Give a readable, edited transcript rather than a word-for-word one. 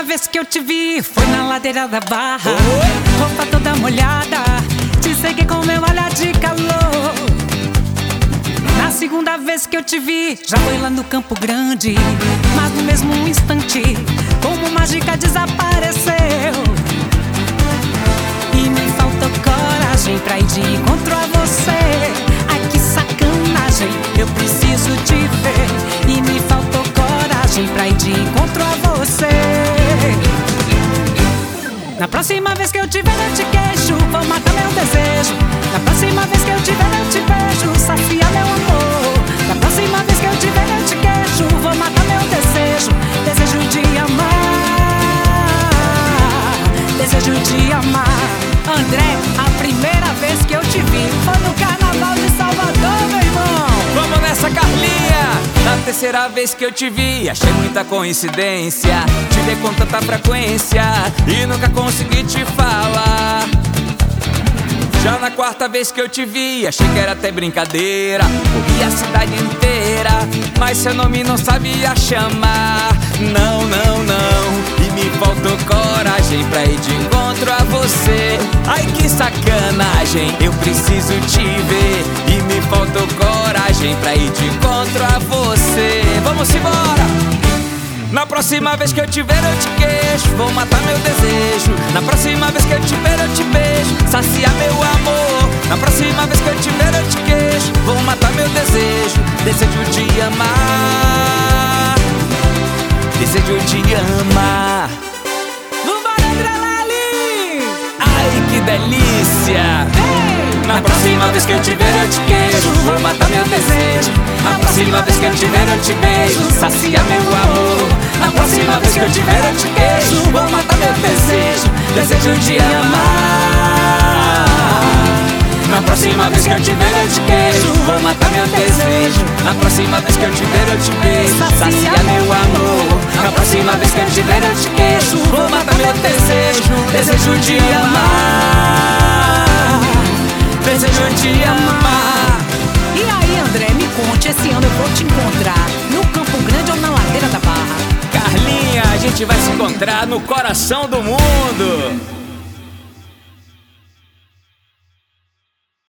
vez que eu te vi foi na ladeira da Barra. Roupa toda molhada, te segui com meu olhar de calor. Na segunda vez que eu te vi, já foi lá no Campo Grande. Mas no mesmo instante, como mágica desapareceu. E me faltou coragem pra ir de encontro a você. Ai, que sacanagem, eu preciso te ver. E me faltou coragem pra ir de encontro a você. Na próxima vez que eu te ver eu te queixo, vou matar meu desejo. Na próxima vez que eu te ver eu te beijo, sacia meu amor. Na próxima vez que eu te ver eu te queixo, vou matar meu desejo. Desejo de amar, desejo de amar. André, a primeira vez que eu te vi foi no Carnaval de Salvador, meu irmão. Vamos nessa, Carlinha! Na terceira vez que eu te vi, achei muita coincidência te ver com tanta frequência e nunca consegui te falar. Já na quarta vez que eu te vi, achei que era até brincadeira. Corri a cidade inteira, mas seu nome não sabia chamar. Não, não, não, e me faltou coragem pra ir de encontro a você. Ai, que sacanagem, eu preciso te ver. E me faltou coragem pra ir de encontro a você. Vamos embora! Na próxima vez que eu te ver eu te queixo, vou matar meu desejo. Na próxima vez que eu te ver eu te beijo, saciar meu amor. Na próxima vez que eu te ver eu te queixo, vou matar meu desejo. Desejo de amar, desejo de amar. Vambora, André Lely! Ai, que delícia! Na próxima vez que eu te ver eu te queixo, vou matar meu desejo. Na próxima vez que eu te ver eu te beijo, sacia meu amor. Na próxima vez que eu te ver eu te queixo, vou matar meu desejo. Desejo de amar. Na próxima vez que eu te ver eu te queixo, vou matar meu desejo. Na próxima vez que eu te ver eu te beijo, sacia meu amor. Na próxima vez que eu te ver eu te queixo, vou matar meu desejo. Desejo de amar, desejo de amar. E aí, André, me conte, esse ano eu vou te encontrar no Campo Grande ou na ladeira da Barra? Carlinha, a gente vai se encontrar no coração do mundo.